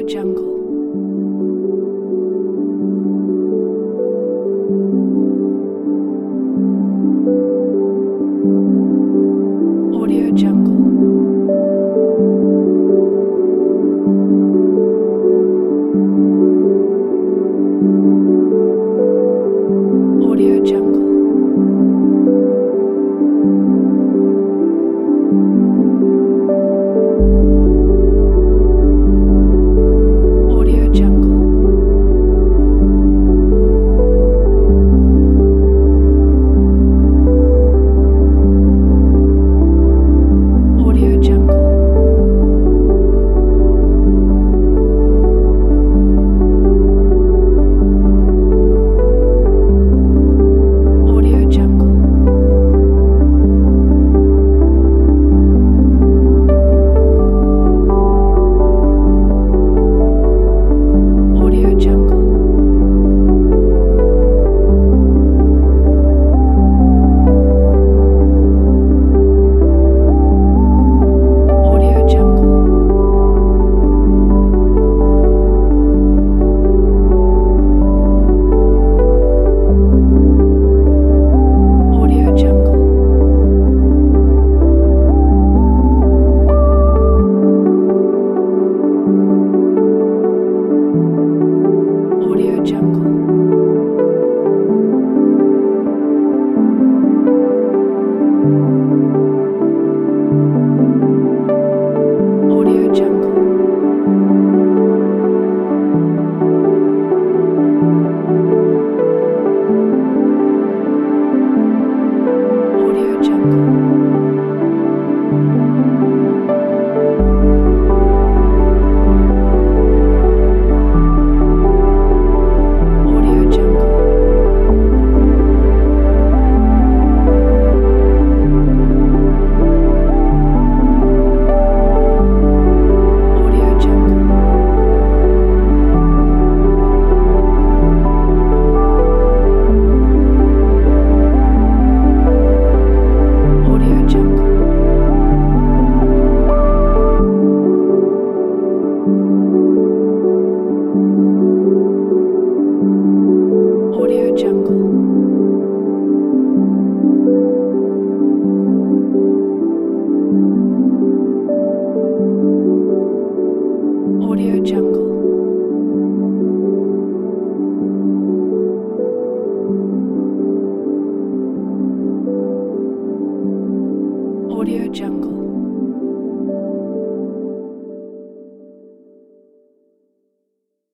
Jungle. Audio Jungle. Audio Jungle. Audio Jungle. Audio Jungle. Audio Jungle. Audio Jungle. Audio Jungle. Audio Jungle. Audio Jungle. Audio Jungle. Audio Jungle. Audio Jungle. Audio Jungle. Audio Jungle. Audio Jungle. Audio Jungle.